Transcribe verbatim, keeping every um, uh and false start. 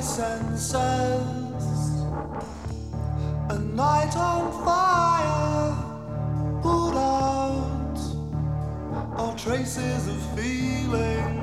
senses. A night on fire, put out all traces of feeling.